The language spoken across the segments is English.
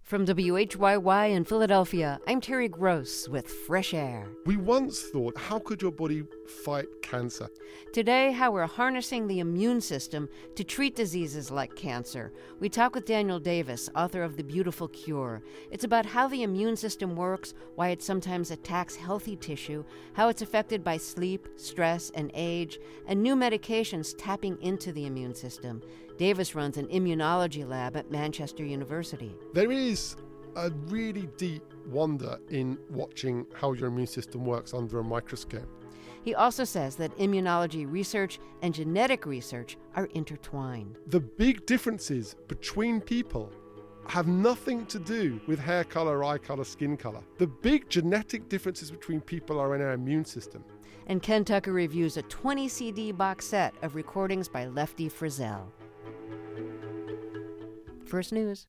From WHYY in Philadelphia, I'm Terry Gross with Fresh Air. We once thought, how could your body fight cancer? Today, how we're harnessing the immune system to treat diseases like cancer. We talk with Daniel Davis, author of The Beautiful Cure. It's about how the immune system works, why it sometimes attacks healthy tissue, how it's affected by sleep, stress, and age, and new medications tapping into the immune system. Davis runs an immunology lab at Manchester University. There is a really deep wonder in watching how your immune system works under a microscope. He also says that immunology research and genetic research are intertwined. The big differences between people have nothing to do with hair color, eye color, skin color. The big genetic differences between people are in our immune system. And Ken Tucker reviews a 20 CD box set of recordings by Lefty Frizzell. First News.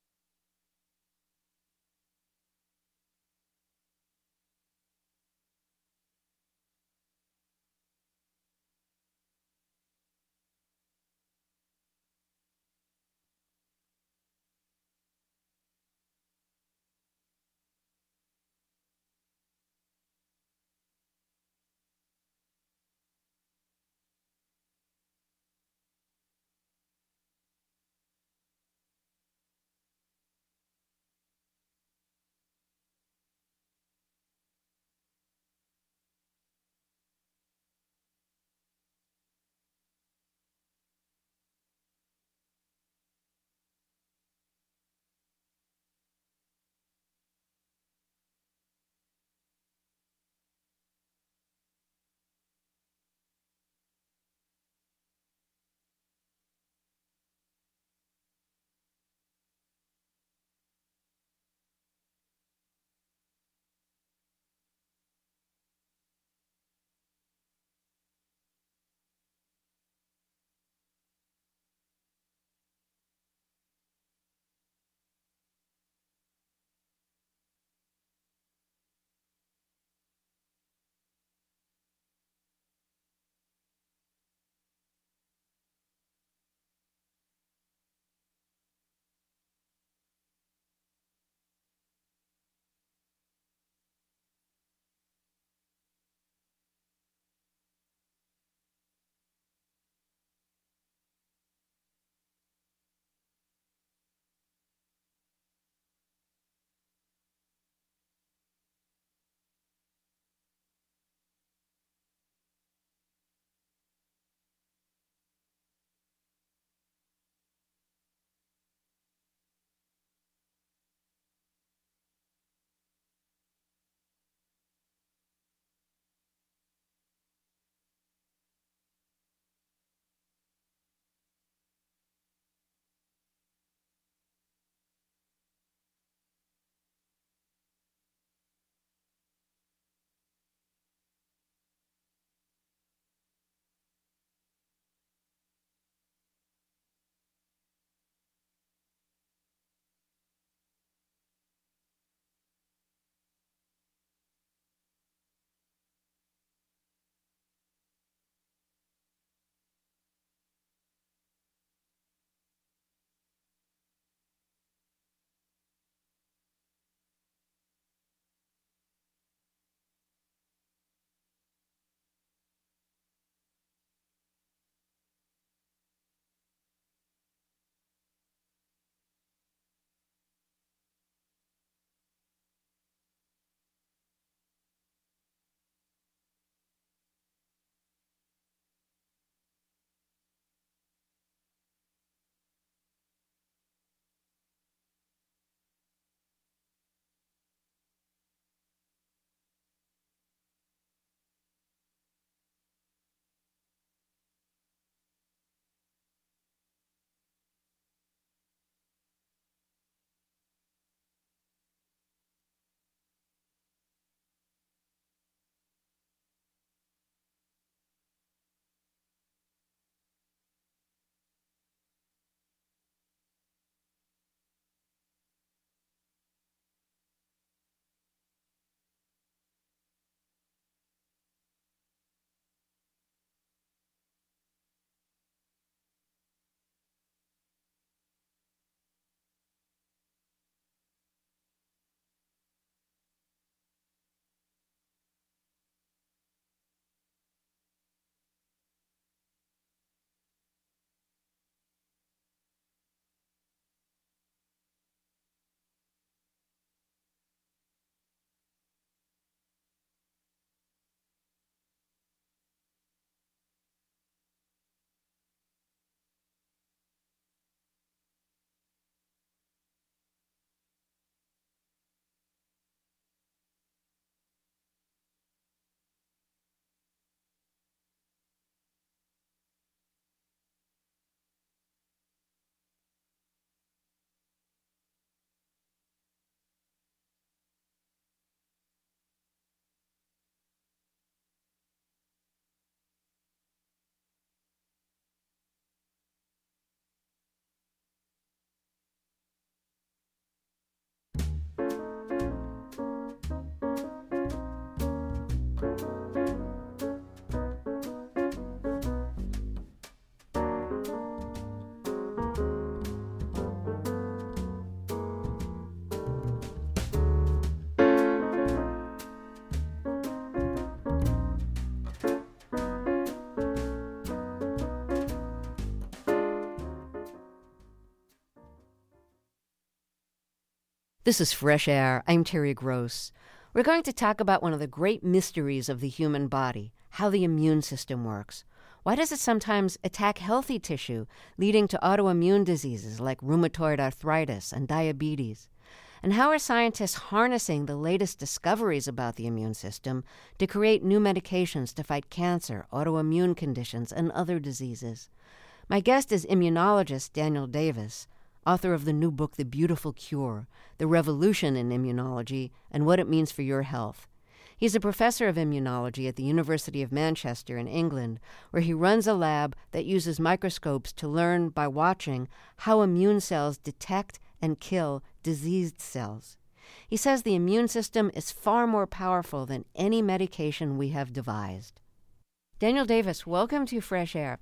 This is Fresh Air. I'm Terry Gross. We're going to talk about one of the great mysteries of the human body, how the immune system works. Why does it sometimes attack healthy tissue, leading to autoimmune diseases like rheumatoid arthritis and diabetes? And how are scientists harnessing the latest discoveries about the immune system to create new medications to fight cancer, autoimmune conditions, and other diseases? My guest is immunologist Daniel Davis, author of the new book, The Beautiful Cure, The Revolution in Immunology and What It Means for Your Health. He's a professor of immunology at the University of Manchester in England, where he runs a lab that uses microscopes to learn by watching how immune cells detect and kill diseased cells. He says the immune system is far more powerful than any medication we have devised. Daniel Davis, welcome to Fresh Air.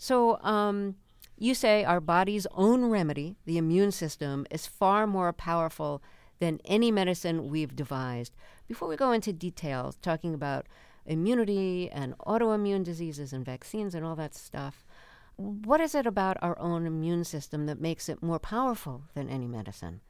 So, you say our body's own remedy, the immune system, is far more powerful than any medicine we've devised. Before we go into details, talking about immunity and autoimmune diseases and vaccines and all that stuff, what is it about our own immune system that makes it more powerful than any medicine?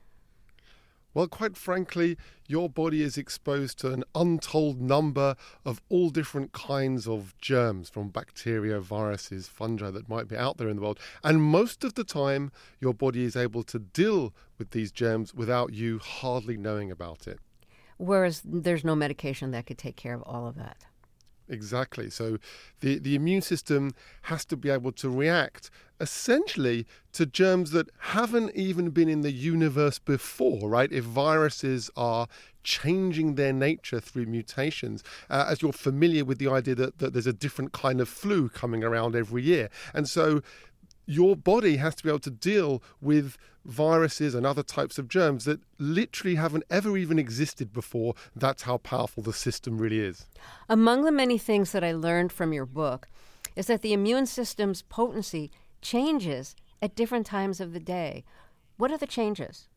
Well, quite frankly, your body is exposed to an untold number of all different kinds of germs, from bacteria, viruses, fungi that might be out there in the world. And most of the time, your body is able to deal with these germs without you hardly knowing about it. Whereas there's no medication that could take care of all of that. Exactly. So the immune system has to be able to react essentially to germs that haven't even been in the universe before, right? If viruses are changing their nature through mutations, as you're familiar with the idea that there's a different kind of flu coming around every year. And so your body has to be able to deal with viruses and other types of germs that literally haven't ever even existed before. That's how powerful the system really is. Among the many things that I learned from your book is that the immune system's potency changes at different times of the day. What are the changes?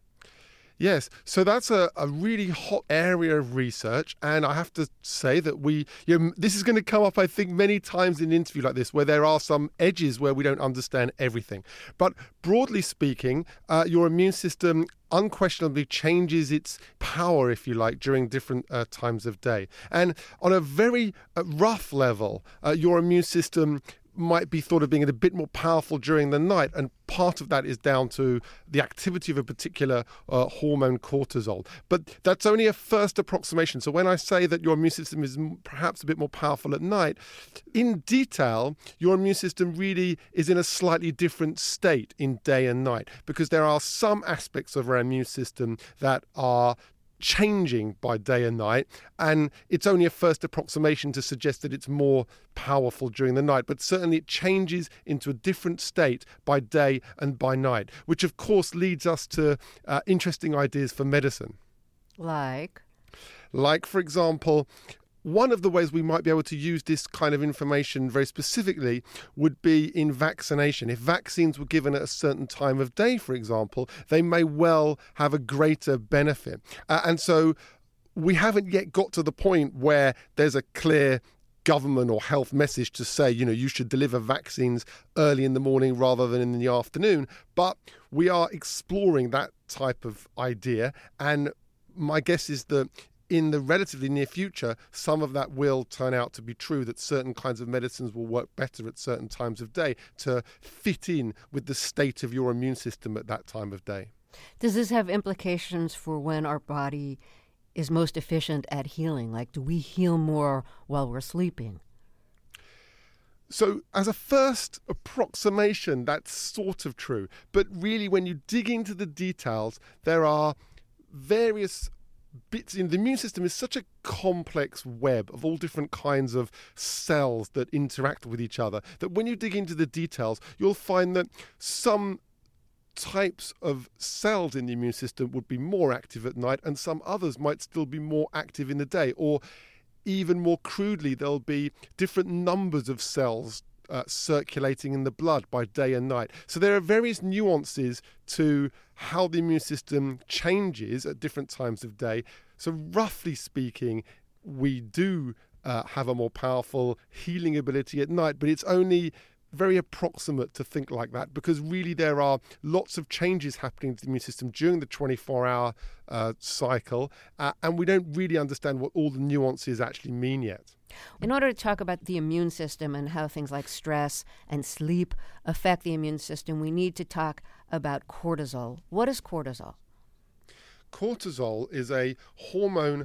Yes, so that's a really hot area of research, and I have to say that this is going to come up, I think, many times in an interview like this, where there are some edges where we don't understand everything. But broadly speaking, your immune system unquestionably changes its power, if you like, during different times of day. And on a very rough level, your immune system might be thought of being a bit more powerful during the night, and part of that is down to the activity of a particular hormone, cortisol. But that's only a first approximation. So when I say that your immune system is perhaps a bit more powerful at night, in detail, your immune system really is in a slightly different state in day and night, because there are some aspects of our immune system that are changing by day and night, and it's only a first approximation to suggest that it's more powerful during the night, but certainly it changes into a different state by day and by night, which of course leads us to interesting ideas for medicine. Like, for example, one of the ways we might be able to use this kind of information very specifically would be in vaccination. If vaccines were given at a certain time of day, for example, they may well have a greater benefit. And so we haven't yet got to the point where there's a clear government or health message to say, you should deliver vaccines early in the morning rather than in the afternoon. But we are exploring that type of idea. And my guess is that in the relatively near future, some of that will turn out to be true, that certain kinds of medicines will work better at certain times of day to fit in with the state of your immune system at that time of day. Does this have implications for when our body is most efficient at healing? Like, do we heal more while we're sleeping? So as a first approximation, that's sort of true. But really, when you dig into the details, there are various bits in the immune system. Is such a complex web of all different kinds of cells that interact with each other that when you dig into the details, you'll find that some types of cells in the immune system would be more active at night, and some others might still be more active in the day. Or even more crudely, there'll be different numbers of cells circulating in the blood by day and night. So there are various nuances to how the immune system changes at different times of day. So roughly speaking, we do have a more powerful healing ability at night, but it's only very approximate to think like that, because really there are lots of changes happening to the immune system during the 24-hour cycle, and we don't really understand what all the nuances actually mean yet. In order to talk about the immune system and how things like stress and sleep affect the immune system, we need to talk about cortisol. What is cortisol? Cortisol is a hormone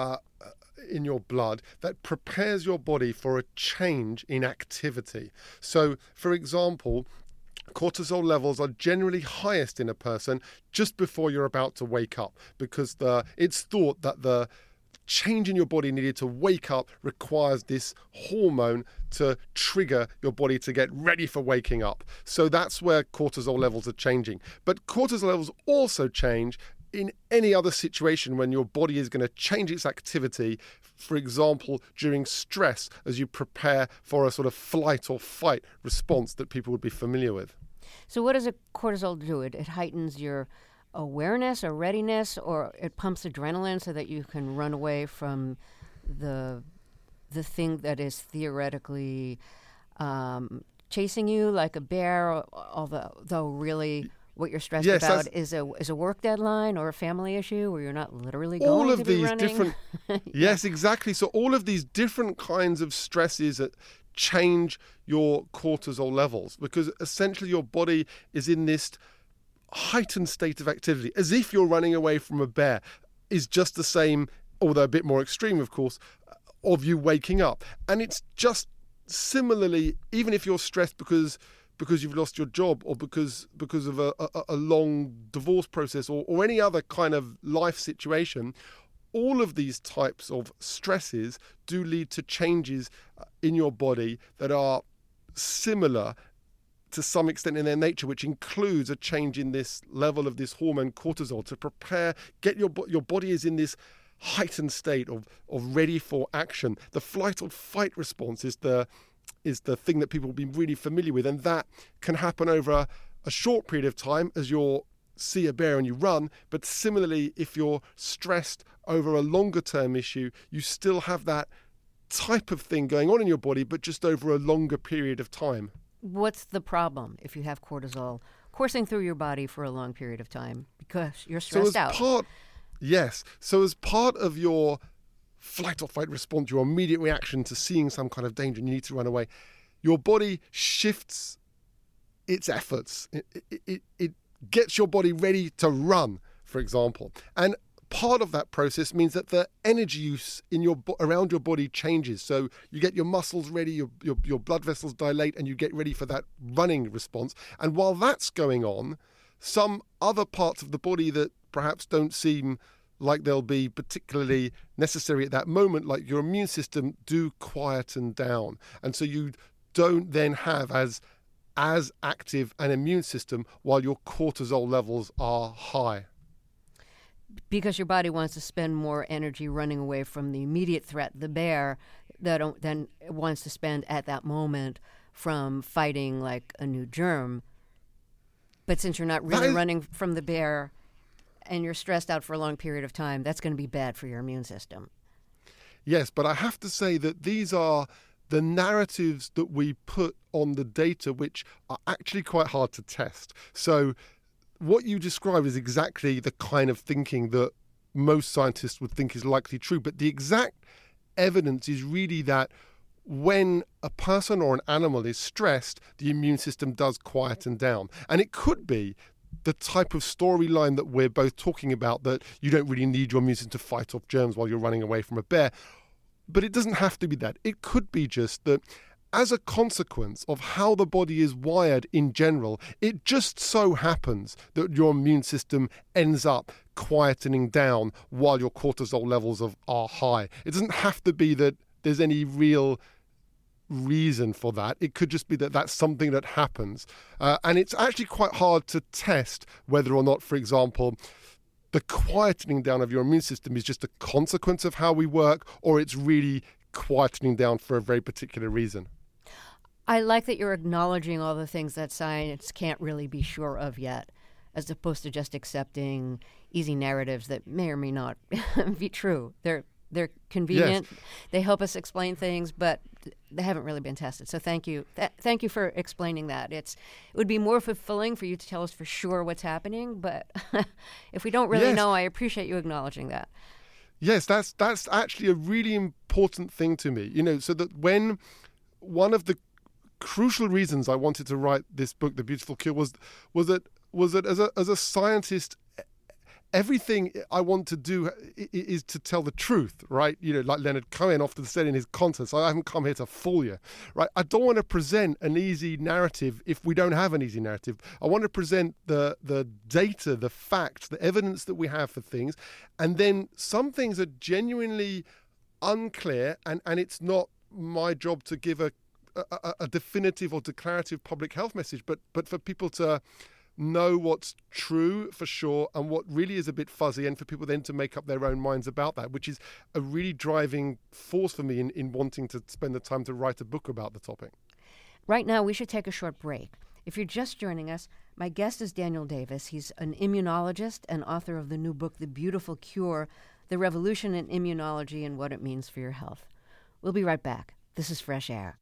in your blood that prepares your body for a change in activity. So, for example, cortisol levels are generally highest in a person just before you're about to wake up, because it's thought that the change in your body needed to wake up requires this hormone to trigger your body to get ready for waking up. So that's where cortisol levels are changing. But cortisol levels also change in any other situation when your body is going to change its activity, for example, during stress, as you prepare for a sort of flight or fight response that people would be familiar with. So what does a cortisol do? It heightens your awareness or readiness, or it pumps adrenaline so that you can run away from the thing that is theoretically chasing you, like a bear, although really what you're stressed about is a work deadline or a family issue where you're not literally going to be running. Yes, exactly. So all of these different kinds of stresses that change your cortisol levels, because essentially your body is in this heightened state of activity, as if you're running away from a bear, is just the same, although a bit more extreme, of course, of you waking up. And it's just similarly, even if you're stressed because you've lost your job, or because of a long divorce process, or any other kind of life situation, all of these types of stresses do lead to changes in your body that are similar to some extent in their nature, which includes a change in this level of this hormone cortisol to prepare, your body is in this heightened state of ready for action. The flight or fight response is the thing that people will be really familiar with, and that can happen over a short period of time as you see a bear and you run. But similarly, if you're stressed over a longer term issue, you still have that type of thing going on in your body, but just over a longer period of time. What's the problem if you have cortisol coursing through your body for a long period of time because you're stressed out? So as part of your flight or fight response, your immediate reaction to seeing some kind of danger and you need to run away, your body shifts its efforts. It gets your body ready to run, for example. And part of that process means that the energy use in around your body changes. So you get your muscles ready, your blood vessels dilate, and you get ready for that running response. And while that's going on, some other parts of the body that perhaps don't seem like they'll be particularly necessary at that moment, like your immune system, do quieten down. And so you don't then have as active an immune system while your cortisol levels are high. Because your body wants to spend more energy running away from the immediate threat, the bear, than it wants to spend at that moment from fighting like a new germ. But since you're not really running from the bear and you're stressed out for a long period of time, that's going to be bad for your immune system. Yes, but I have to say that these are the narratives that we put on the data, which are actually quite hard to test. So what you describe is exactly the kind of thinking that most scientists would think is likely true. But the exact evidence is really that when a person or an animal is stressed, the immune system does quieten down. And it could be the type of storyline that we're both talking about, that you don't really need your immune system to fight off germs while you're running away from a bear. But it doesn't have to be that. It could be just that as a consequence of how the body is wired in general, it just so happens that your immune system ends up quietening down while your cortisol levels are high. It doesn't have to be that there's any real reason for that. It could just be that that's something that happens. And it's actually quite hard to test whether or not, for example, the quietening down of your immune system is just a consequence of how we work, or it's really quietening down for a very particular reason. I like that you're acknowledging all the things that science can't really be sure of yet, as opposed to just accepting easy narratives that may or may not be true. They're They're convenient. Yes. They help us explain things, but they haven't really been tested. So thank you. Thank you for explaining that. It would be more fulfilling for you to tell us for sure what's happening, but if we don't really know, I appreciate you acknowledging that. Yes, that's actually a really important thing to me. So that when one of the crucial reasons I wanted to write this book, The Beautiful Cure, was that as a scientist, everything I want to do is to tell the truth, right? Like Leonard Cohen often said in his content, I haven't come here to fool you, right? I don't want to present an easy narrative if we don't have an easy narrative. I want to present the data, the facts, the evidence that we have for things. And then some things are genuinely unclear, and it's not my job to give a definitive or declarative public health message, but for people to know what's true for sure and what really is a bit fuzzy, and for people then to make up their own minds about that, which is a really driving force for me in wanting to spend the time to write a book about the topic. Right now, we should take a short break. If you're just joining us, my guest is Daniel Davis. He's an immunologist and author of the new book, The Beautiful Cure, The Revolution in Immunology and What It Means for Your Health. We'll be right back. This is Fresh Air.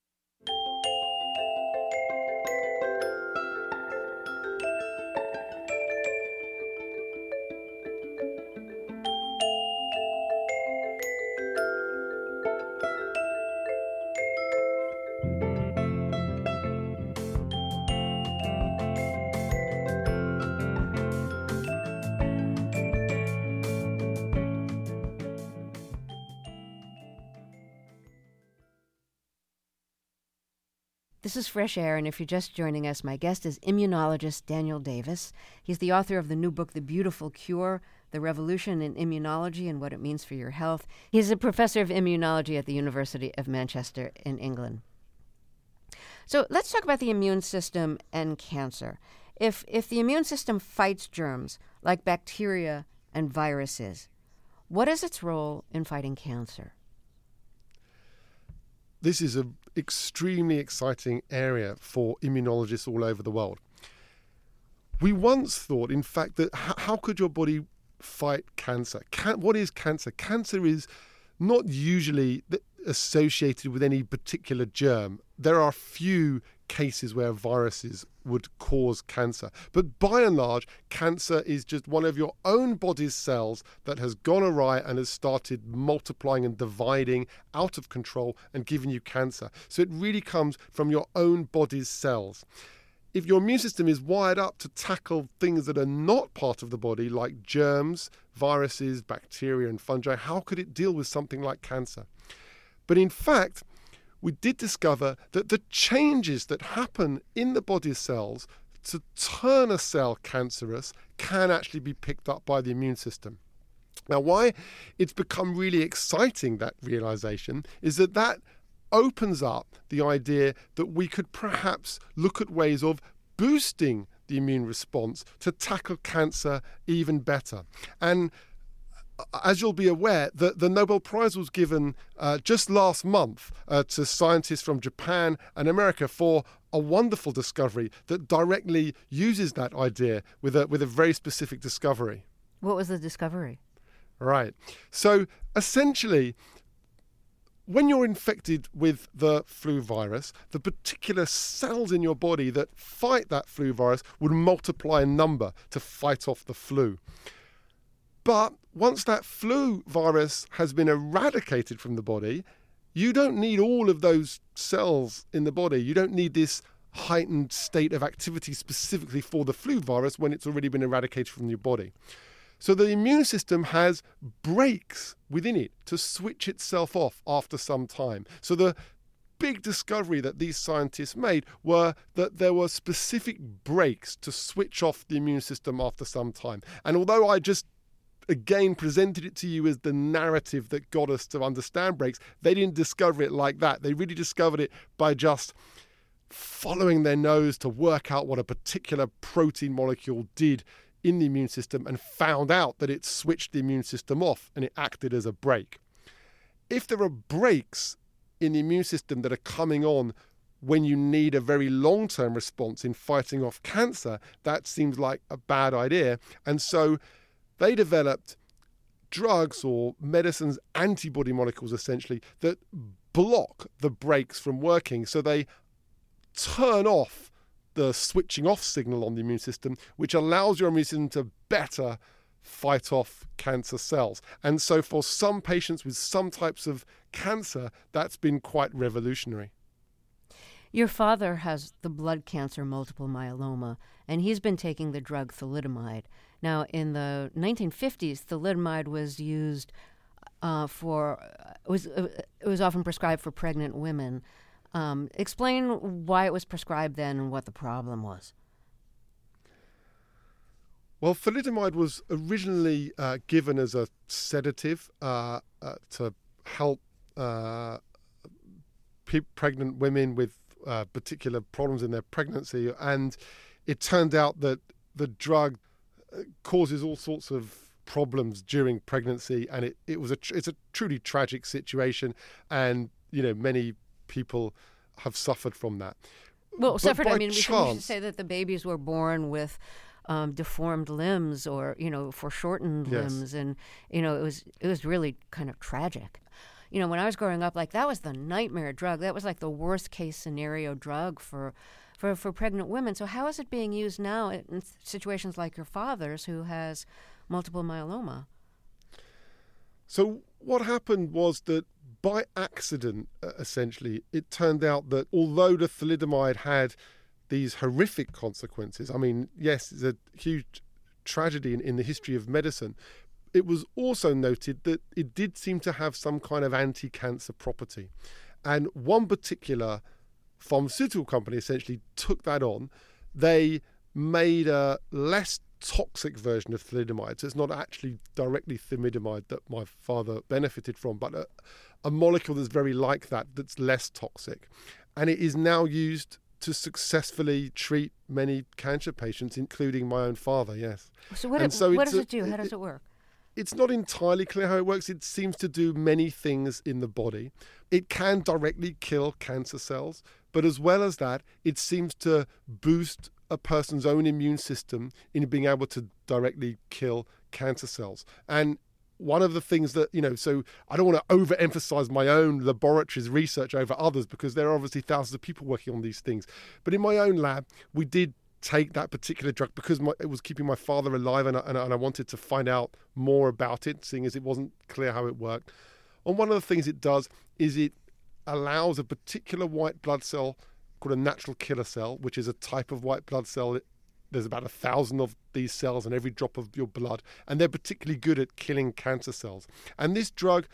This is Fresh Air, and if you're just joining us, my guest is immunologist Daniel Davis. He's the author of the new book, The Beautiful Cure, The Revolution in Immunology and What It Means for Your Health. He's a professor of immunology at the University of Manchester in England. So let's talk about the immune system and cancer. If the immune system fights germs like bacteria and viruses, what is its role in fighting cancer? This is an extremely exciting area for immunologists all over the world. We once thought, in fact, that how could your body fight cancer? What is cancer? Cancer is not usually associated with any particular germ. There are few cases where viruses would cause cancer. But by and large, cancer is just one of your own body's cells that has gone awry and has started multiplying and dividing out of control and giving you cancer. So it really comes from your own body's cells. If your immune system is wired up to tackle things that are not part of the body, like germs, viruses, bacteria, and fungi, how could it deal with something like cancer? But in fact, we did discover that the changes that happen in the body's cells to turn a cell cancerous can actually be picked up by the immune system. Now, why it's become really exciting, that realization, is that opens up the idea that we could perhaps look at ways of boosting the immune response to tackle cancer even better. And as you'll be aware, the Nobel Prize was given just last month to scientists from Japan and America for a wonderful discovery that directly uses that idea with a very specific discovery. What was the discovery? Right. So essentially, when you're infected with the flu virus, the particular cells in your body that fight that flu virus would multiply in number to fight off the flu. But once that flu virus has been eradicated from the body, you don't need all of those cells in the body. You don't need this heightened state of activity specifically for the flu virus when it's already been eradicated from your body. So the immune system has breaks within it to switch itself off after some time. So the big discovery that these scientists made were that there were specific breaks to switch off the immune system after some time. And although I just again presented it to you as the narrative that got us to understand breaks, they didn't discover it like that. They really discovered it by just following their nose to work out what a particular protein molecule did in the immune system and found out that it switched the immune system off and it acted as a brake. If there are breaks in the immune system that are coming on when you need a very long-term response in fighting off cancer, that seems like a bad idea. And so they developed drugs or medicines, antibody molecules essentially, that block the brakes from working. So they turn off the switching off signal on the immune system, which allows your immune system to better fight off cancer cells. And so for some patients with some types of cancer, that's been quite revolutionary. Your father has the blood cancer multiple myeloma, and he's been taking the drug thalidomide. Now, in the 1950s, thalidomide was used it was often prescribed for pregnant women. Explain why it was prescribed then and what the problem was. Well, thalidomide was originally given as a sedative to help pregnant women with particular problems in their pregnancy, and it turned out that the drug causes all sorts of problems during pregnancy, and it's a truly tragic situation, and many people have suffered from that. Well, suffered. I mean, we should say that the babies were born with deformed limbs or foreshortened limbs, and it was really kind of tragic. When I was growing up, that was the nightmare drug. That was like the worst case scenario drug for pregnant women. So how is it being used now in situations like your father's, who has multiple myeloma? So what happened was that by accident, essentially, it turned out that although the thalidomide had these horrific consequences, I mean, yes, it's a huge tragedy in the history of medicine, it was also noted that it did seem to have some kind of anti-cancer property. And one particular pharmaceutical company essentially took that on. They made a less toxic version of thalidomide. So it's not actually directly thalidomide that my father benefited from, but a molecule that's very like that, that's less toxic. And it is now used to successfully treat many cancer patients, including my own father, yes. So what does it do? How does it work? It's not entirely clear how it works. It seems to do many things in the body. It can directly kill cancer cells, but as well as that, it seems to boost a person's own immune system in being able to directly kill cancer cells. And one of the things that, so I don't want to overemphasize my own laboratory's research over others, because there are obviously thousands of people working on these things. But in my own lab, we did take that particular drug because it was keeping my father alive, and I wanted to find out more about it, seeing as it wasn't clear how it worked. And one of the things it does is it allows a particular white blood cell called a natural killer cell, which is a type of white blood cell. There's about 1,000 of these cells in every drop of your blood, and they're particularly good at killing cancer cells. And this drug,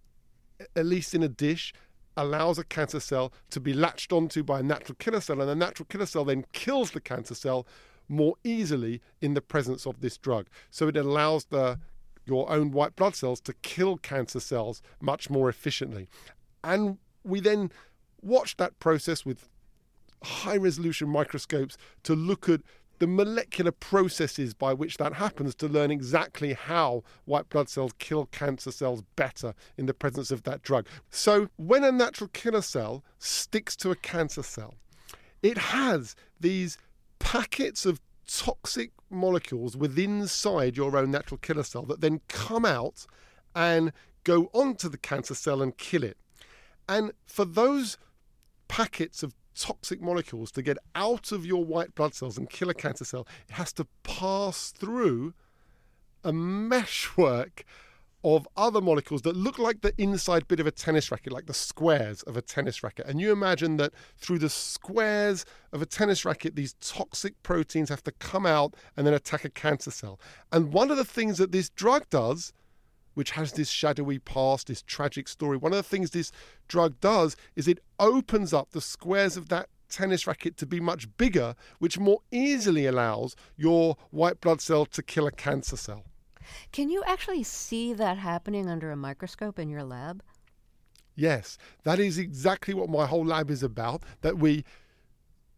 at least in a dish, allows a cancer cell to be latched onto by a natural killer cell, and the natural killer cell then kills the cancer cell more easily in the presence of this drug. So it allows your own white blood cells to kill cancer cells much more efficiently. And we then watch that process with high-resolution microscopes to look at the molecular processes by which that happens, to learn exactly how white blood cells kill cancer cells better in the presence of that drug. So when a natural killer cell sticks to a cancer cell, it has these packets of toxic molecules within inside your own natural killer cell that then come out and go onto the cancer cell and kill it. And for those packets of toxic molecules to get out of your white blood cells and kill a cancer cell, it has to pass through a meshwork of other molecules that look like the inside bit of a tennis racket, like the squares of a tennis racket. And you imagine that through the squares of a tennis racket, these toxic proteins have to come out and then attack a cancer cell. And one of the things that this drug does, which has this shadowy past, this tragic story, one of the things this drug does is it opens up the squares of that tennis racket to be much bigger, which more easily allows your white blood cell to kill a cancer cell. Can you actually see that happening under a microscope in your lab? Yes, that is exactly what my whole lab is about, that we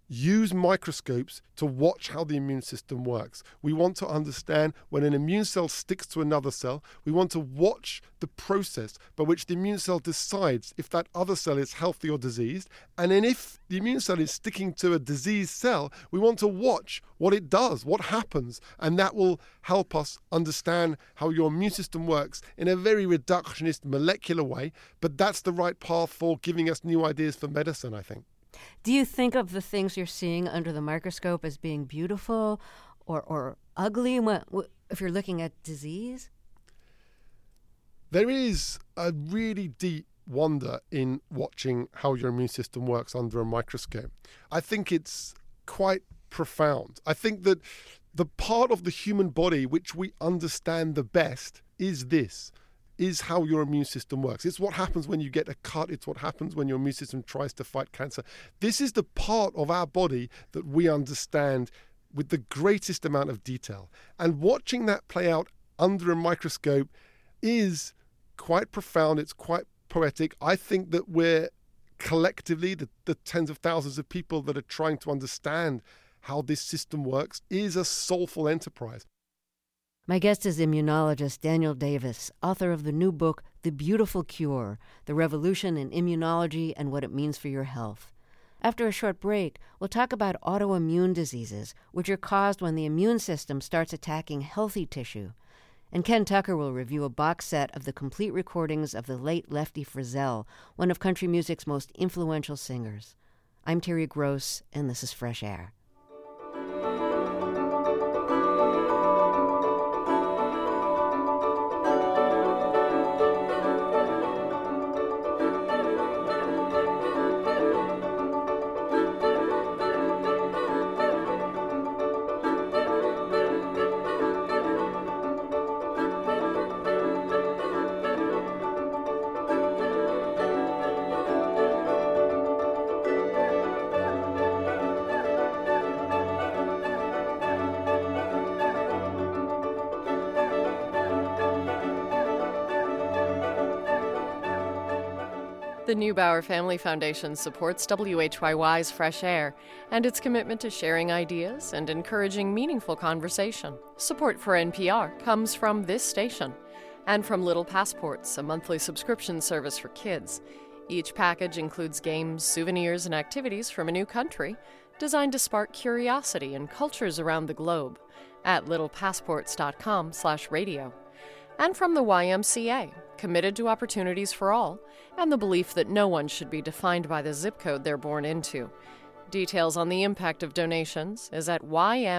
use microscopes to watch how the immune system works. We want to understand when an immune cell sticks to another cell. We want to watch the process by which the immune cell decides if that other cell is healthy or diseased. And then if the immune cell is sticking to a diseased cell, we want to watch what it does, what happens. And that will help us understand how your immune system works in a very reductionist molecular way. But that's the right path for giving us new ideas for medicine, I think. Do you think of the things you're seeing under the microscope as being beautiful or ugly if you're looking at disease? There is a really deep wonder in watching how your immune system works under a microscope. I think it's quite profound. I think that the part of the human body which we understand the best is how your immune system works. It's what happens when you get a cut. It's what happens when your immune system tries to fight cancer. This is the part of our body that we understand with the greatest amount of detail. And watching that play out under a microscope is quite profound. It's quite poetic. I think that we're collectively, the tens of thousands of people that are trying to understand how this system works, is a soulful enterprise. My guest is immunologist Daniel Davis, author of the new book, The Beautiful Cure, The Revolution in Immunology and What It Means for Your Health. After a short break, we'll talk about autoimmune diseases, which are caused when the immune system starts attacking healthy tissue. And Ken Tucker will review a box set of the complete recordings of the late Lefty Frizzell, one of country music's most influential singers. I'm Terry Gross, and this is Fresh Air. The Neubauer Family Foundation supports WHYY's Fresh Air and its commitment to sharing ideas and encouraging meaningful conversation. Support for NPR comes from this station and from Little Passports, a monthly subscription service for kids. Each package includes games, souvenirs, and activities from a new country designed to spark curiosity in cultures around the globe at littlepassports.com/radio. And from the YMCA, committed to opportunities for all, and the belief that no one should be defined by the zip code they're born into. Details on the impact of donations is at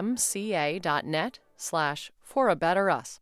ymca.net/forabetterus.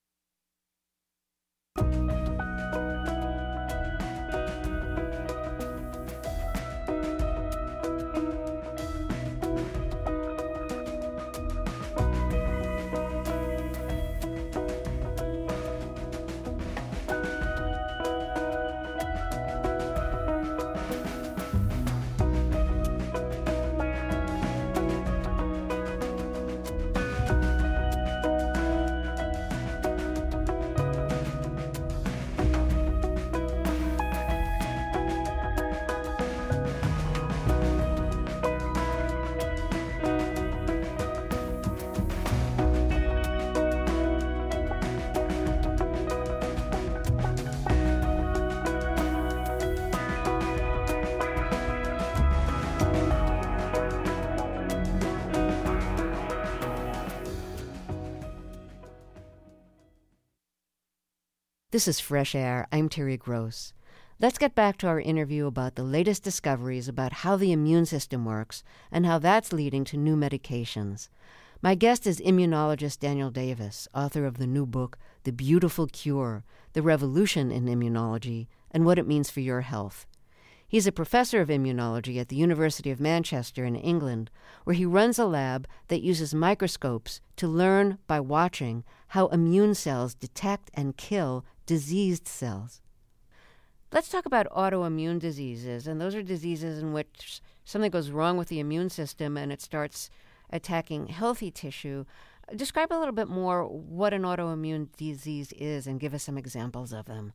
This is Fresh Air. I'm Terry Gross. Let's get back to our interview about the latest discoveries about how the immune system works and how that's leading to new medications. My guest is immunologist Daniel Davis, author of the new book, The Beautiful Cure, The Revolution in Immunology and What It Means for Your Health. He's a professor of immunology at the University of Manchester in England, where he runs a lab that uses microscopes to learn by watching how immune cells detect and kill diseased cells. Let's talk about autoimmune diseases, and those are diseases in which something goes wrong with the immune system and it starts attacking healthy tissue. Describe a little bit more what an autoimmune disease is and give us some examples of them.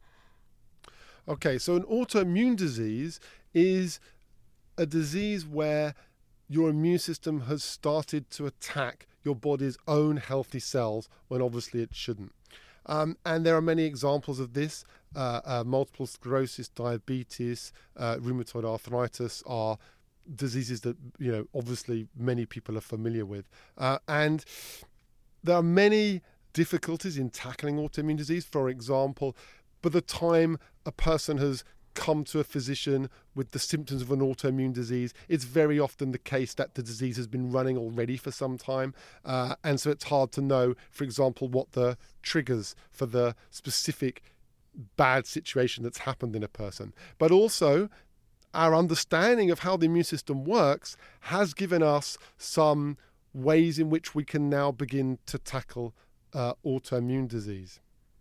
Okay, so an autoimmune disease is a disease where your immune system has started to attack your body's own healthy cells when obviously it shouldn't. And there are many examples of this. Multiple sclerosis, diabetes, rheumatoid arthritis are diseases that, obviously many people are familiar with. And there are many difficulties in tackling autoimmune disease. For example, by the time a person has come to a physician with the symptoms of an autoimmune disease, it's very often the case that the disease has been running already for some time. And so it's hard to know, for example, what the triggers for the specific bad situation that's happened in a person. But also, our understanding of how the immune system works has given us some ways in which we can now begin to tackle autoimmune disease.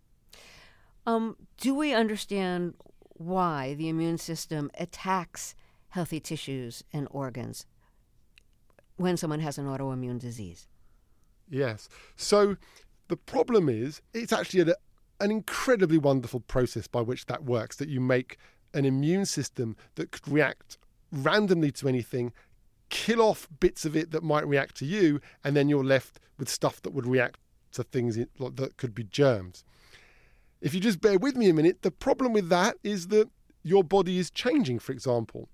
Do we understand why the immune system attacks healthy tissues and organs when someone has an autoimmune disease? Yes. So the problem is, it's actually an incredibly wonderful process by which that works, that you make an immune system that could react randomly to anything, kill off bits of it that might react to you, and then you're left with stuff that would react to things that could be germs. If you just bear with me a minute, the problem with that is that your body is changing, for example.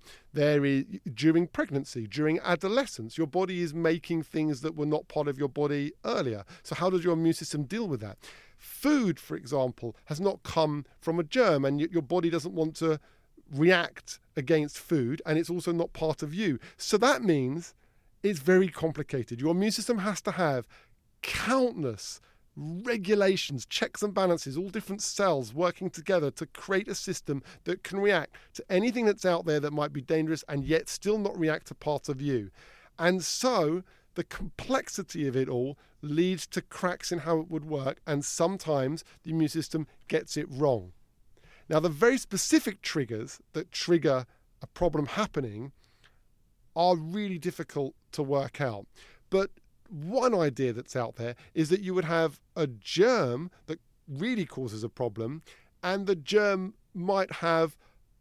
During pregnancy, during adolescence, your body is making things that were not part of your body earlier. So how does your immune system deal with that? Food, for example, has not come from a germ, and your body doesn't want to react against food, and it's also not part of you. So that means it's very complicated. Your immune system has to have countless regulations, checks and balances, all different cells working together to create a system that can react to anything that's out there that might be dangerous and yet still not react to parts of you. And so the complexity of it all leads to cracks in how it would work, and sometimes the immune system gets it wrong. Now, the very specific triggers that trigger a problem happening are really difficult to work out. But one idea that's out there is that you would have a germ that really causes a problem, and the germ might have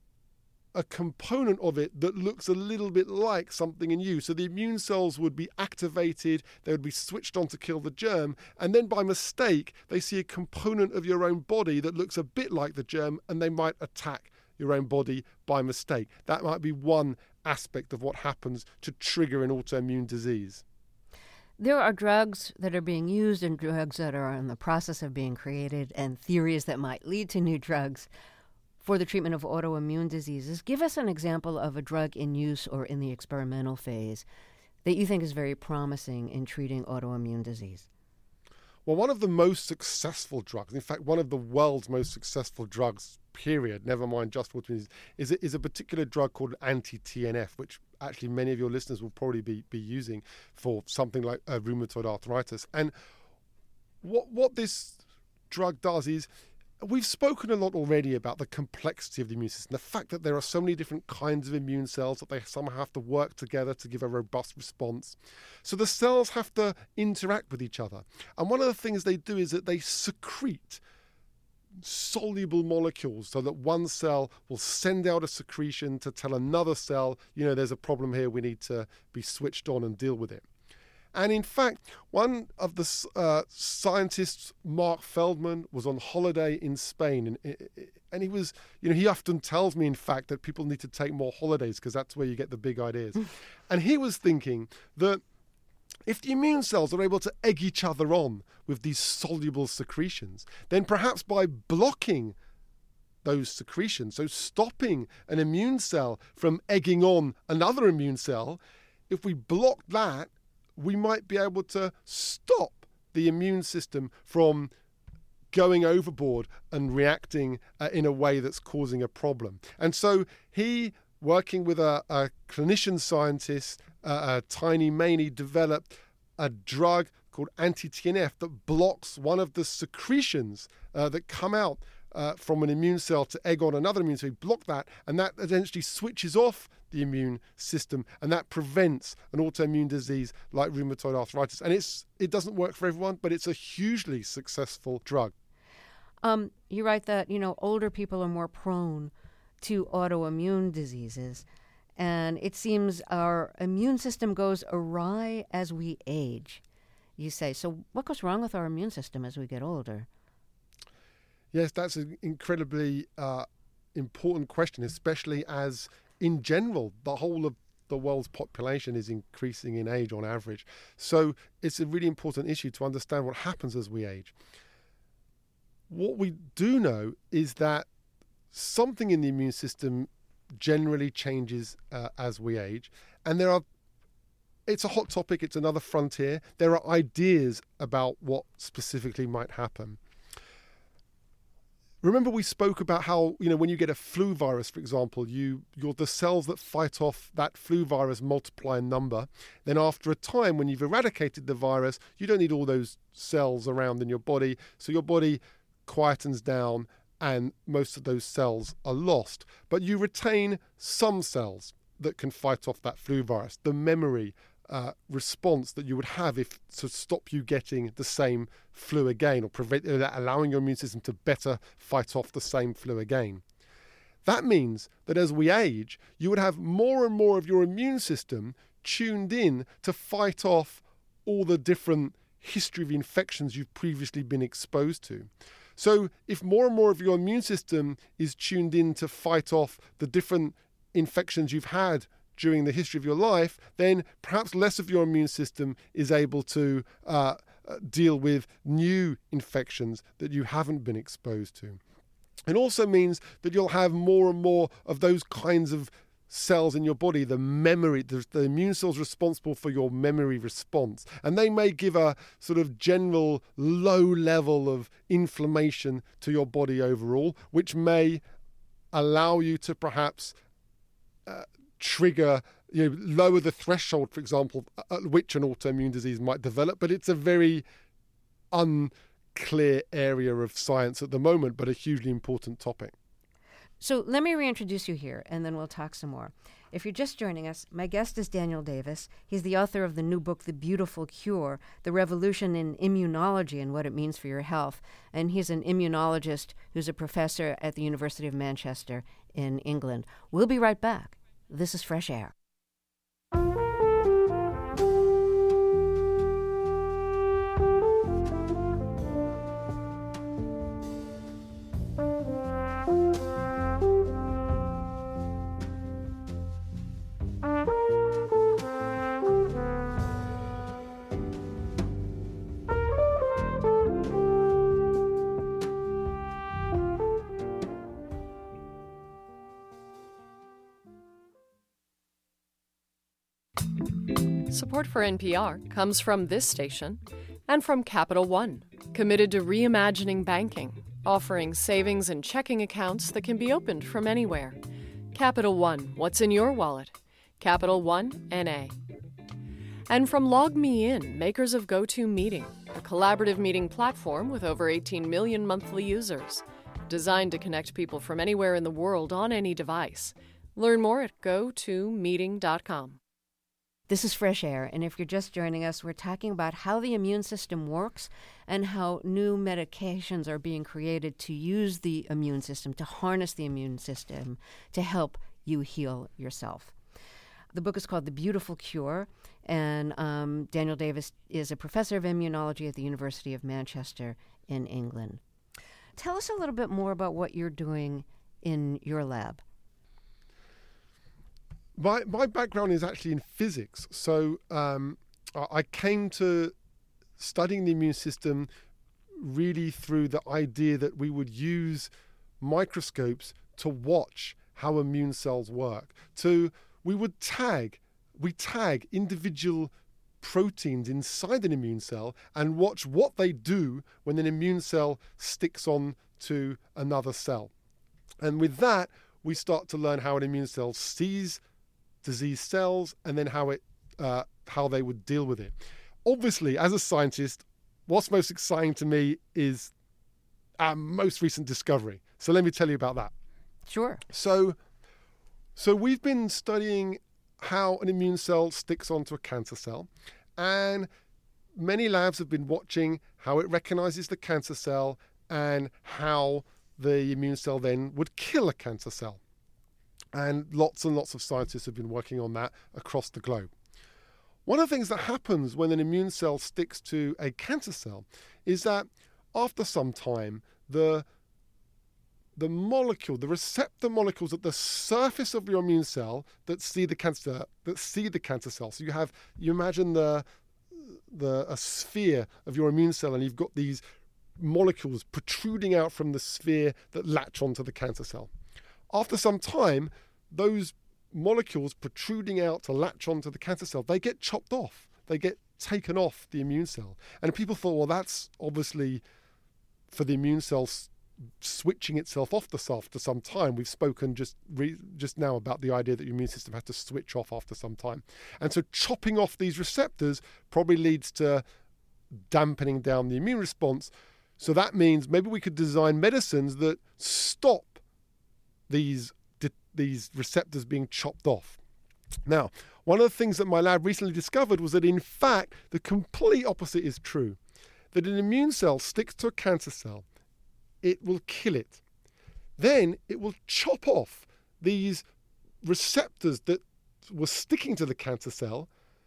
a component of it that looks a little bit like something in you. So the immune cells would be activated, they would be switched on to kill the germ, and then by mistake, they see a component of your own body that looks a bit like the germ, and they might attack your own body by mistake. That might be one aspect of what happens to trigger an autoimmune disease. There are drugs that are being used and drugs that are in the process of being created, and theories that might lead to new drugs for the treatment of autoimmune diseases. Give us an example of a drug in use or in the experimental phase that you think is very promising in treating autoimmune disease. Well, one of the most successful drugs, in fact, one of the world's most successful drugs, period, never mind just for autoimmune disease, is a particular drug called anti-TNF, which actually many of your listeners will probably be using for something like rheumatoid arthritis. And what this drug does is, we've spoken a lot already about the complexity of the immune system, the fact that there are so many different kinds of immune cells that they somehow have to work together to give a robust response. So the cells have to interact with each other. And one of the things they do is that they secrete soluble molecules so that one cell will send out a secretion to tell another cell, there's a problem here, we need to be switched on and deal with it. And in fact, one of the scientists, Mark Feldman, was on holiday in Spain. And he was, he often tells me, in fact, that people need to take more holidays because that's where you get the big ideas. And he was thinking that if the immune cells are able to egg each other on with these soluble secretions, then perhaps by blocking those secretions, so stopping an immune cell from egging on another immune cell, if we block that, we might be able to stop the immune system from going overboard and reacting in a way that's causing a problem. And so he, working with a clinician scientist, Tiny Maney, developed a drug called anti-TNF that blocks one of the secretions that come out from an immune cell to egg on another immune cell. You block that, and that essentially switches off the immune system, and that prevents an autoimmune disease like rheumatoid arthritis. And it doesn't work for everyone, but it's a hugely successful drug. You write that, older people are more prone to autoimmune diseases. and it seems our immune system goes awry as we age, you say. So what goes wrong with our immune system as we get older? Yes, that's an incredibly important question, especially as, in general, the whole of the world's population is increasing in age on average. So it's a really important issue to understand what happens as we age. What we do know is that something in the immune system generally changes as we age. And it's a hot topic, it's another frontier. There are ideas about what specifically might happen. Remember we spoke about how, when you get a flu virus, for example, the cells that fight off that flu virus multiply in number. Then after a time, when you've eradicated the virus, you don't need all those cells around in your body. So your body quietens down and most of those cells are lost. But you retain some cells that can fight off that flu virus, the memory response that you would have to stop you getting the same flu again, or allowing your immune system to better fight off the same flu again. That means that as we age, you would have more and more of your immune system tuned in to fight off all the different history of infections you've previously been exposed to. So if more and more of your immune system is tuned in to fight off the different infections you've had during the history of your life, then perhaps less of your immune system is able to deal with new infections that you haven't been exposed to. It also means that you'll have more and more of those kinds of cells in your body, the immune cells responsible for your memory response. And they may give a sort of general low level of inflammation to your body overall, which may allow you to perhaps trigger, lower the threshold, for example, at which an autoimmune disease might develop. But it's a very unclear area of science at the moment, but a hugely important topic. So let me reintroduce you here, and then we'll talk some more. If you're just joining us, my guest is Daniel Davis. He's the author of the new book, The Beautiful Cure, The Revolution in Immunology and What It Means for Your Health. And he's an immunologist who's a professor at the University of Manchester in England. We'll be right back. This is Fresh Air. Support for NPR comes from this station and from Capital One, committed to reimagining banking, offering savings and checking accounts that can be opened from anywhere. Capital One, what's in your wallet? Capital One, N.A. And from LogMeIn, makers of GoToMeeting, a collaborative meeting platform with over 18 million monthly users, designed to connect people from anywhere in the world on any device. Learn more at gotomeeting.com. This is Fresh Air, and if you're just joining us, we're talking about how the immune system works and how new medications are being created to use the immune system, to harness the immune system, to help you heal yourself. The book is called The Beautiful Cure, and Daniel Davis is a professor of immunology at the University of Manchester in England. Tell us a little bit more about what you're doing in your lab. My background is actually in physics, so I came to studying the immune system really through the idea that we would use microscopes to watch how immune cells work. We tag individual proteins inside an immune cell and watch what they do when an immune cell sticks on to another cell. And with that, we start to learn how an immune cell sees disease cells and then how they would deal with it. Obviously, as a scientist, what's most exciting to me is our most recent discovery. So let me tell you about that. Sure. So we've been studying how an immune cell sticks onto a cancer cell, and many labs have been watching how it recognizes the cancer cell and how the immune cell then would kill a cancer cell. And lots of scientists have been working on that across the globe. One of the things that happens when an immune cell sticks to a cancer cell is that after some time, the receptor molecules at the surface of your immune cell that see the cancer cell. So you imagine a sphere of your immune cell, and you've got these molecules protruding out from the sphere that latch onto the cancer cell. After some time, those molecules protruding out to latch onto the cancer cell, they get chopped off. They get taken off the immune cell. And people thought, well, that's obviously for the immune cell switching itself off after some time. We've spoken just now about the idea that your immune system has to switch off after some time. And so chopping off these receptors probably leads to dampening down the immune response. So that means maybe we could design medicines that stop these receptors being chopped off. Now, one of the things that my lab recently discovered was that in fact the complete opposite is true. That an immune cell sticks to a cancer cell, it will kill it. Then it will chop off these receptors that were sticking to the cancer cell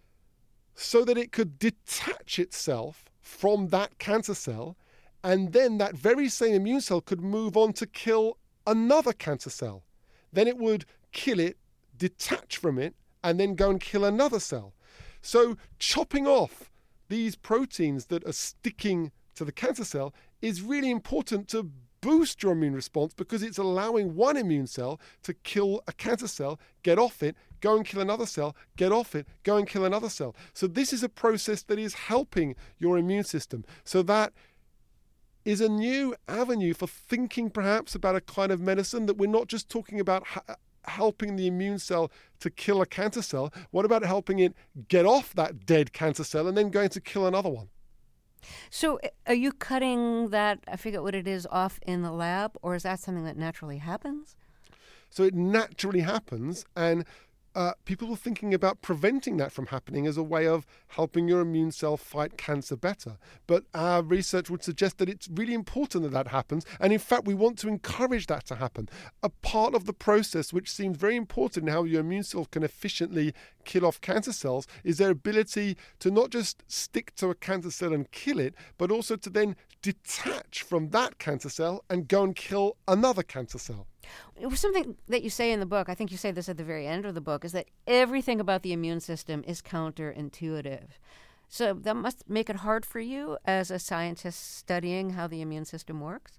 so that it could detach itself from that cancer cell, and then that very same immune cell could move on to kill another cancer cell. Then it would kill it, detach from it, and then go and kill another cell. So chopping off these proteins that are sticking to the cancer cell is really important to boost your immune response, because it's allowing one immune cell to kill a cancer cell, get off it, go and kill another cell, get off it, go and kill another cell. So this is a process that is helping your immune system. So that is a new avenue for thinking perhaps about a kind of medicine that we're not just talking about helping the immune cell to kill a cancer cell. What about helping it get off that dead cancer cell and then going to kill another one? So are you cutting that, I forget what it is, off in the lab, or is that something that naturally happens? So it naturally happens, and people are thinking about preventing that from happening as a way of helping your immune cell fight cancer better. But our research would suggest that it's really important that that happens. And in fact, we want to encourage that to happen. A part of the process, which seems very important in how your immune cell can efficiently kill off cancer cells, is their ability to not just stick to a cancer cell and kill it, but also to then detach from that cancer cell and go and kill another cancer cell. It was something that you say in the book, I think you say this at the very end of the book, is that everything about the immune system is counterintuitive. So that must make it hard for you as a scientist studying how the immune system works?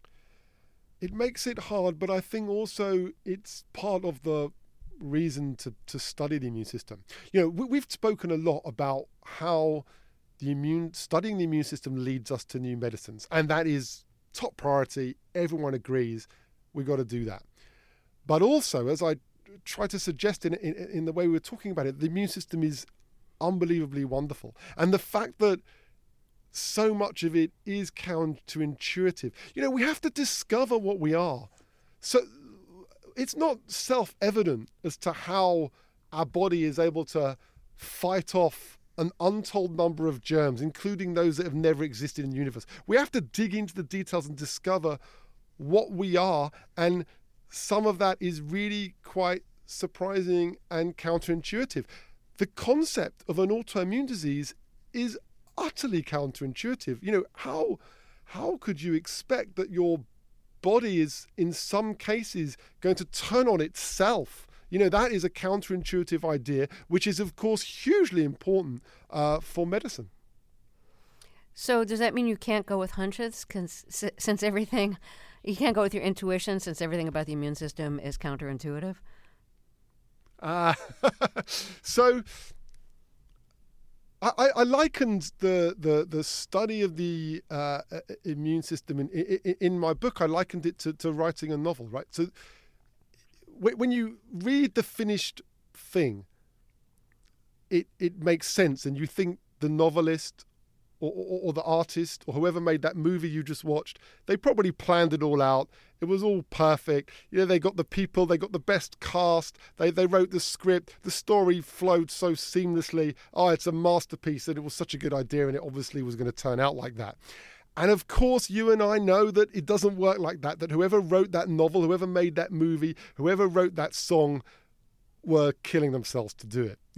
It makes it hard, but I think also it's part of the reason to study the immune system. You know, we've spoken a lot about how studying the immune system leads us to new medicines, and that is top priority. Everyone agrees we've got to do that. But also, as I try to suggest in the way we were talking about it, the immune system is unbelievably wonderful. And the fact that so much of it is counterintuitive. You know, we have to discover what we are. So it's not self-evident as to how our body is able to fight off an untold number of germs, including those that have never existed in the universe. We have to dig into the details and discover what we are, and some of that is really quite surprising and counterintuitive. The concept of an autoimmune disease is utterly counterintuitive. You know, how could you expect that your body is in some cases going to turn on itself? You know, that is a counterintuitive idea, which is of course hugely important for medicine. So does that mean you can't go with hunches, since everything, you can't go with your intuition since everything about the immune system is counterintuitive? So I likened the study of the immune system in my book. I likened it to writing a novel, right? So when you read the finished thing, it makes sense, and you think the novelist or the artist or whoever made that movie you just watched, they probably planned it all out. It was all perfect. You know, they got the people, they got the best cast, they wrote the script, the story flowed so seamlessly. Oh, it's a masterpiece, and it was such a good idea, and it obviously was going to turn out like that. And of course, you and I know that it doesn't work like that, that whoever wrote that novel, whoever made that movie, whoever wrote that song were killing themselves to do it.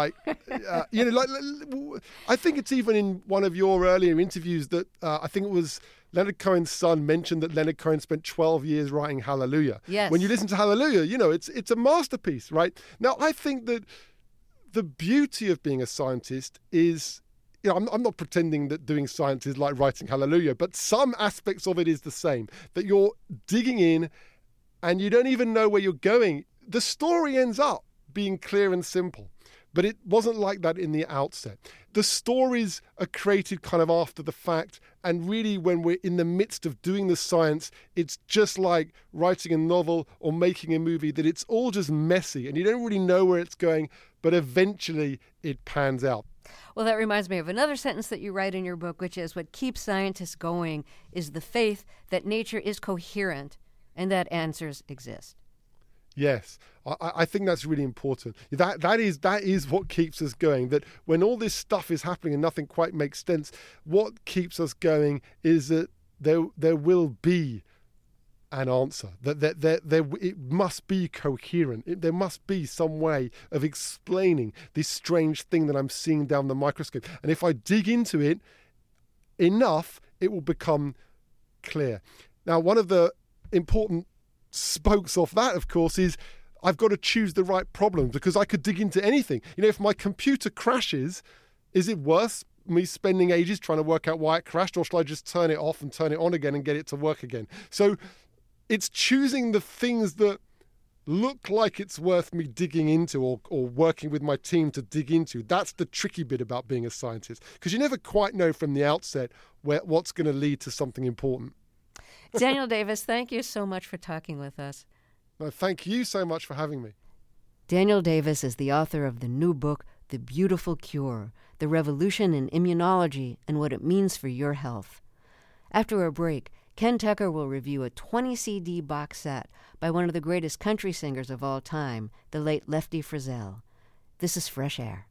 I think it's even in one of your earlier interviews that I think it was Leonard Cohen's son mentioned that Leonard Cohen spent 12 years writing Hallelujah. Yes. When you listen to Hallelujah, it's a masterpiece, right? Now, I think that the beauty of being a scientist is, I'm not pretending that doing science is like writing Hallelujah, but some aspects of it is the same, that you're digging in and you don't even know where you're going. The story ends up being clear and simple, but it wasn't like that in the outset. The stories are created kind of after the fact, and really when we're in the midst of doing the science, it's just like writing a novel or making a movie, that it's all just messy and you don't really know where it's going, but eventually it pans out. Well, that reminds me of another sentence that you write in your book, which is, what keeps scientists going is the faith that nature is coherent and that answers exist. Yes, I think that's really important. That is what keeps us going. That when all this stuff is happening and nothing quite makes sense, what keeps us going is that there will be an answer. That it must be coherent. There must be some way of explaining this strange thing that I'm seeing down the microscope. And if I dig into it enough, it will become clear. Now, one of the important spokes off that, of course, is I've got to choose the right problems, because I could dig into anything. If my computer crashes, is it worth me spending ages trying to work out why it crashed, or shall I just turn it off and turn it on again and get it to work again? So it's choosing the things that look like it's worth me digging into or working with my team to dig into. That's the tricky bit about being a scientist, because you never quite know from the outset what's going to lead to something important. Daniel Davis, thank you so much for talking with us. No, thank you so much for having me. Daniel Davis is the author of the new book, The Beautiful Cure, The Revolution in Immunology and What It Means for Your Health. After a break, Ken Tucker will review a 20-CD box set by one of the greatest country singers of all time, the late Lefty Frizzell. This is Fresh Air.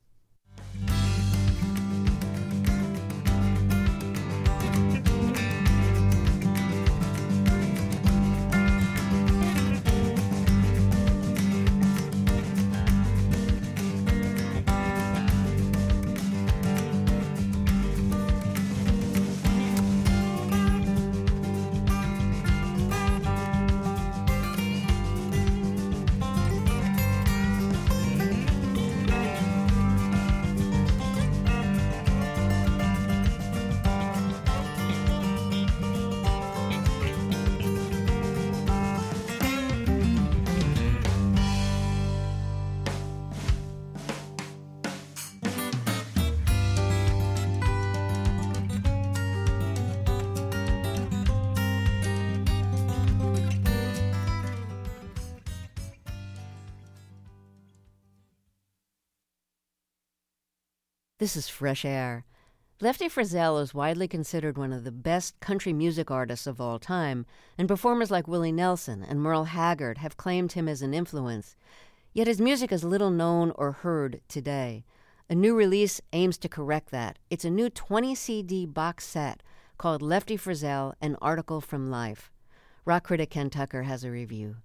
This is Fresh Air. Lefty Frizzell is widely considered one of the best country music artists of all time, and performers like Willie Nelson and Merle Haggard have claimed him as an influence. Yet his music is little known or heard today. A new release aims to correct that. It's a new 20-CD box set called Lefty Frizzell, An Article from Life. Rock critic Ken Tucker has a review.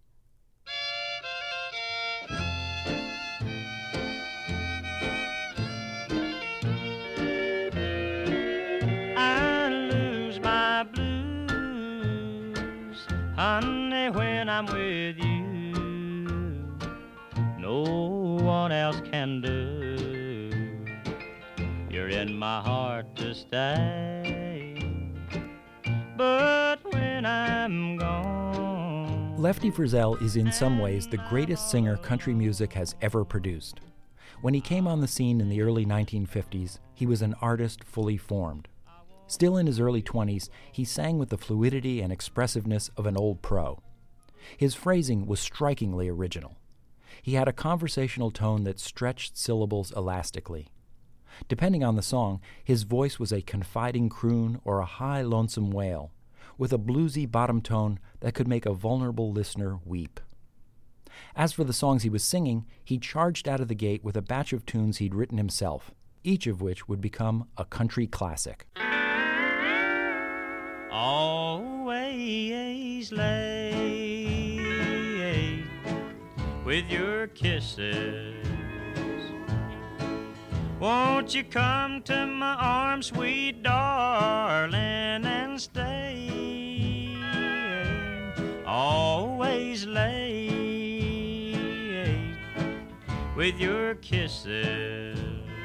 Honey, when I'm with you, no one else can do. You're in my heart to stay, but when I'm gone... Lefty Frizzell is in some ways the greatest singer country music has ever produced. When he came on the scene in the early 1950s, he was an artist fully formed. Still in his early 20s, he sang with the fluidity and expressiveness of an old pro. His phrasing was strikingly original. He had a conversational tone that stretched syllables elastically. Depending on the song, his voice was a confiding croon or a high, lonesome wail, with a bluesy bottom tone that could make a vulnerable listener weep. As for the songs he was singing, he charged out of the gate with a batch of tunes he'd written himself, each of which would become a country classic. always late with your kisses. Won't you come to my arms, sweet darling, and stay always late with your kisses?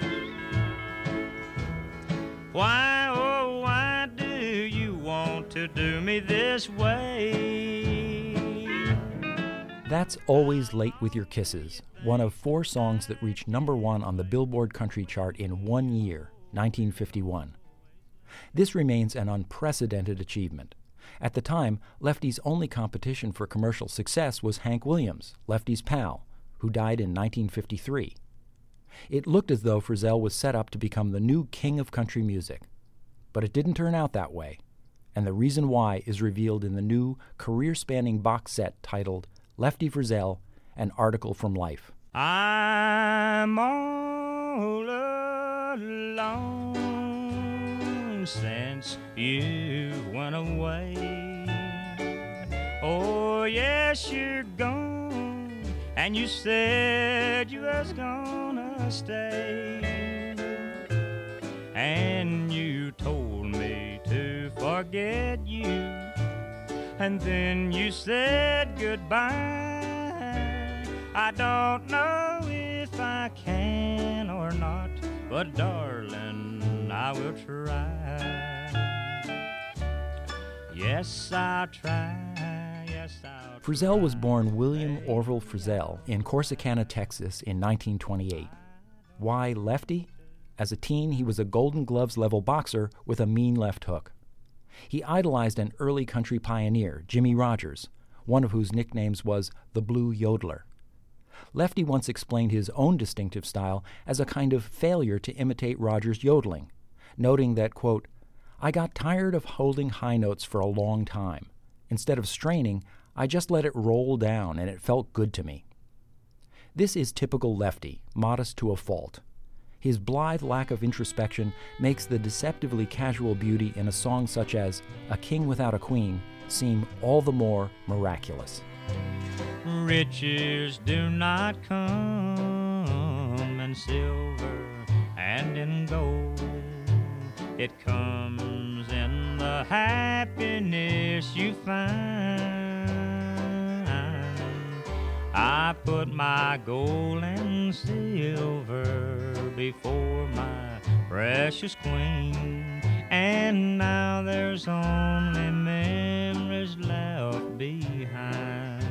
Why, oh, why do you want to do me this way? That's Always Late with Your Kisses, one of 4 songs that reached #1 on the Billboard Country Chart in 1 year, 1951. This remains an unprecedented achievement. At the time, Lefty's only competition for commercial success was Hank Williams, Lefty's pal, who died in 1953. It looked as though Frizzell was set up to become the new king of country music. But it didn't turn out that way, and the reason why is revealed in the new career-spanning box set titled Lefty Frizzell, An Article from Life. I'm all alone since you went away. Oh, yes, you're gone, and you said you was gonna stay. And you told me to forget you, and then you said goodbye. I don't know if I can or not, but darling, I will try. Yes, I'll try. Yes, I'll try. Frizzell was born William Orville Frizzell in Corsicana, Texas in 1928. Why Lefty? As a teen, he was a Golden Gloves-level boxer with a mean left hook. He idolized an early country pioneer, Jimmie Rodgers, one of whose nicknames was the Blue Yodeler. Lefty once explained his own distinctive style as a kind of failure to imitate Rodgers' yodeling, noting that, quote, "I got tired of holding high notes for a long time. Instead of straining, I just let it roll down and it felt good to me." This is typical Lefty, modest to a fault. His blithe lack of introspection makes the deceptively casual beauty in a song such as A King Without a Queen seem all the more miraculous. Riches do not come in silver and in gold. It comes in the happiness you find. I put my gold and silver before my precious queen, and now there's only memories left behind.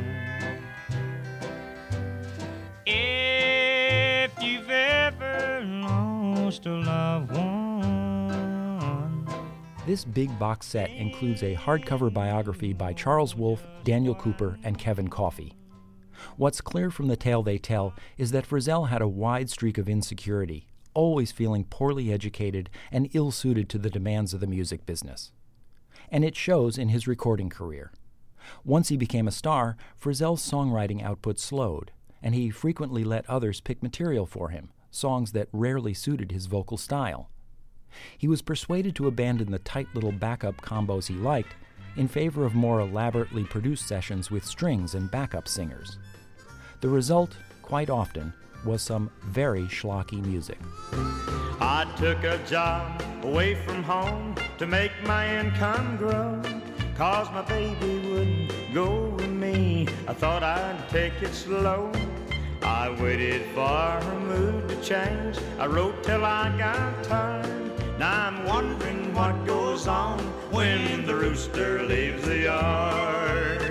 If you've ever lost a loved one. This big box set includes a hardcover biography by Charles Wolfe, Daniel Cooper, and Kevin Coffey. What's clear from the tale they tell is that Frizzell had a wide streak of insecurity, always feeling poorly educated and ill-suited to the demands of the music business. And it shows in his recording career. Once he became a star, Frizzell's songwriting output slowed, and he frequently let others pick material for him, songs that rarely suited his vocal style. He was persuaded to abandon the tight little backup combos he liked in favor of more elaborately produced sessions with strings and backup singers. The result, quite often, was some very schlocky music. I took a job away from home to make my income grow, 'cause my baby wouldn't go with me. I thought I'd take it slow. I waited for her mood to change. I wrote till I got tired. Now I'm wondering what goes on when the rooster leaves the yard.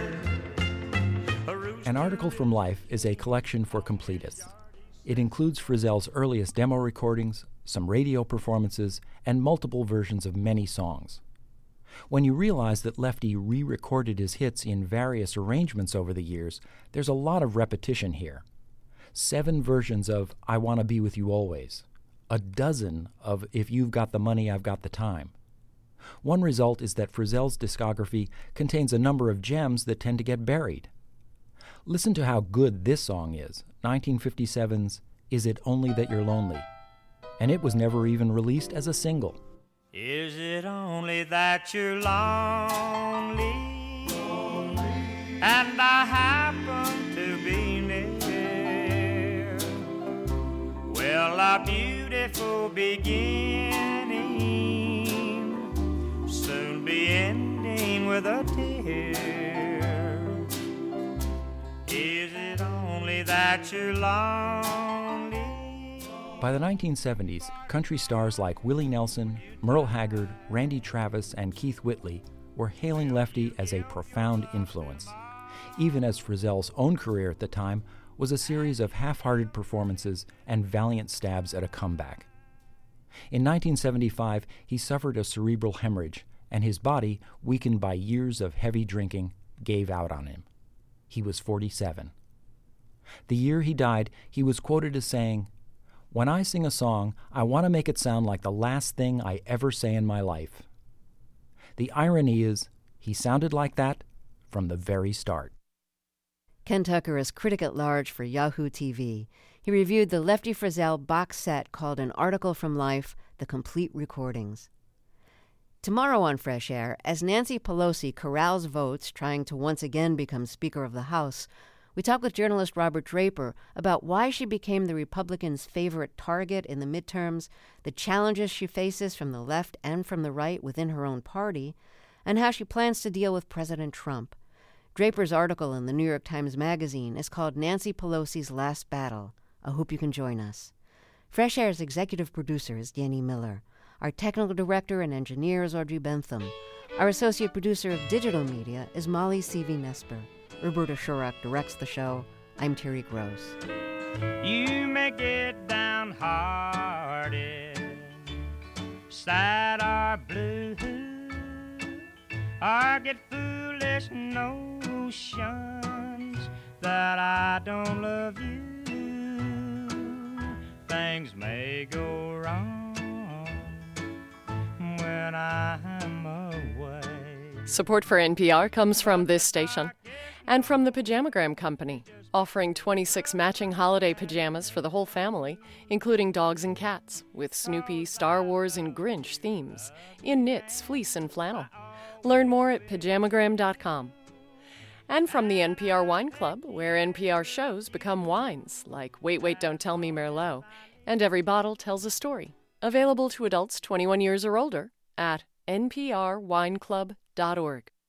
An Article from Life is a collection for completists. It includes Frizzell's earliest demo recordings, some radio performances, and multiple versions of many songs. When you realize that Lefty re-recorded his hits in various arrangements over the years, there's a lot of repetition here. 7 versions of I Wanna Be With You Always, a dozen of If You've Got the Money, I've Got the Time. One result is that Frizzell's discography contains a number of gems that tend to get buried. Listen to how good this song is, 1957's Is It Only That You're Lonely? And it was never even released as a single. Is it only that you're lonely, and I happen to be near? Well, our beautiful beginning soon be ending with a tear. Is it only that you're lonely? By the 1970s, country stars like Willie Nelson, Merle Haggard, Randy Travis, and Keith Whitley were hailing Lefty as a profound influence, even as Frizzell's own career at the time was a series of half-hearted performances and valiant stabs at a comeback. In 1975, he suffered a cerebral hemorrhage, and his body, weakened by years of heavy drinking, gave out on him. He was 47. The year he died, he was quoted as saying, "When I sing a song, I want to make it sound like the last thing I ever say in my life." The irony is, he sounded like that from the very start. Ken Tucker is critic at large for Yahoo TV. He reviewed the Lefty Frizzell box set called An Article from Life, The Complete Recordings. Tomorrow on Fresh Air, as Nancy Pelosi corrals votes trying to once again become Speaker of the House, we talk with journalist Robert Draper about why she became the Republicans' favorite target in the midterms, the challenges she faces from the left and from the right within her own party, and how she plans to deal with President Trump. Draper's article in the New York Times Magazine is called Nancy Pelosi's Last Battle. I hope you can join us. Fresh Air's executive producer is Danny Miller. Our technical director and engineer is Audrey Bentham. Our associate producer of digital media is Molly C.V.Nesper. Roberta Shurak directs the show. I'm Terry Gross. You may get downhearted, sad or blue, or get foolish notions that I don't love you. Things may go wrong when I'm away. Support for NPR comes from this station and from the Pajamagram Company, offering 26 matching holiday pajamas for the whole family, including dogs and cats, with Snoopy, Star Wars, and Grinch themes, in knits, fleece, and flannel. Learn more at pajamagram.com. And from the NPR Wine Club, where NPR shows become wines, like Wait, Wait, Don't Tell Me Merlot, and Every Bottle Tells a Story. Available to adults 21 years or older at nprwineclub.org.